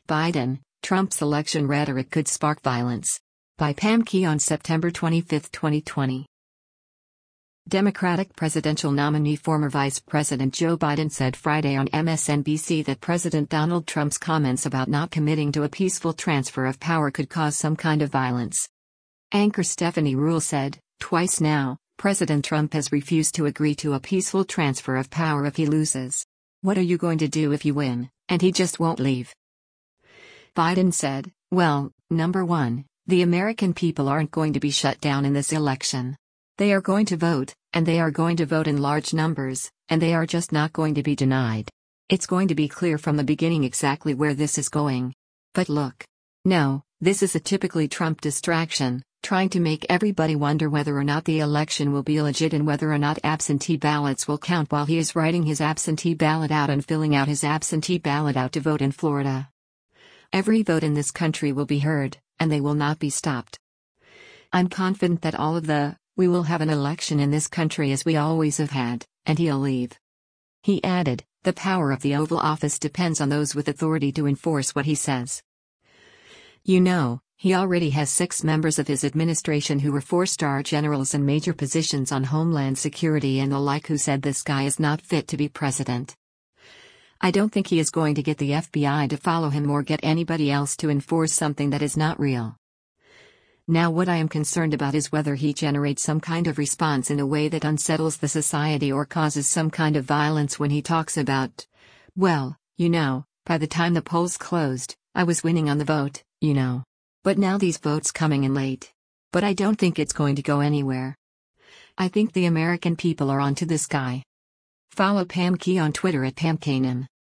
Biden, Trump's election rhetoric could spark violence. By Pam Key on September 25, 2020. Democratic presidential nominee former Vice President Joe Biden said Friday on MSNBC that President Donald Trump's comments about not committing to a peaceful transfer of power could cause some kind of violence. Anchor Stephanie Ruhle said, "Twice now, President Trump has refused to agree to a peaceful transfer of power if he loses. What are you going to do if you win, and he just won't leave?" Biden said, "Well, number one, the American people aren't going to be shut down in this election. They are going to vote, and they are going to vote in large numbers, and they are just not going to be denied. It's going to be clear from the beginning exactly where this is going. But look. No, this is a typically Trump distraction, trying to make everybody wonder whether or not the election will be legit and whether or not absentee ballots will count while he is writing his absentee ballot out and filling out his absentee ballot out to vote in Florida. Every vote in this country will be heard, and they will not be stopped. I'm confident that we will have an election in this country as we always have had, and he'll leave." He added, "The power of the Oval Office depends on those with authority to enforce what he says. You know, he already has 6 members of his administration who were 4-star generals and major positions on Homeland Security and the like who said this guy is not fit to be president. I don't think he is going to get the FBI to follow him or get anybody else to enforce something that is not real. Now what I am concerned about is whether he generates some kind of response in a way that unsettles the society or causes some kind of violence when he talks about, well, you know, by the time the polls closed, I was winning on the vote, you know. But now these votes coming in late. But I don't think it's going to go anywhere. I think the American people are onto this guy." Follow Pam Key on Twitter at PamKanan.